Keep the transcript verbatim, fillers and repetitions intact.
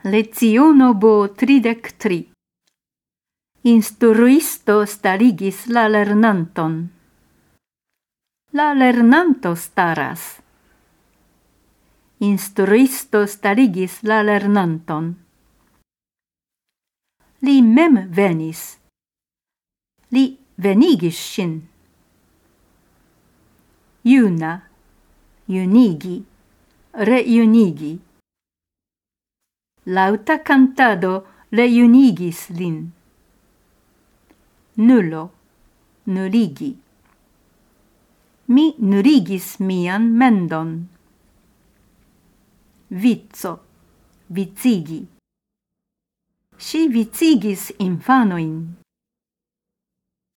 Leciono bo tridek tri. Instruisto starigis la lernanton. La lernanto staras. Instruisto starigis la lernanton. Li mem venis. Li venigis ŝin. Juna, junigi, rejunigi. Lauta cantado rejunigis lin. Nulo, nuligi. Mi nurigis mian mendon. Vico, vicigi. Si vicigis infanoin.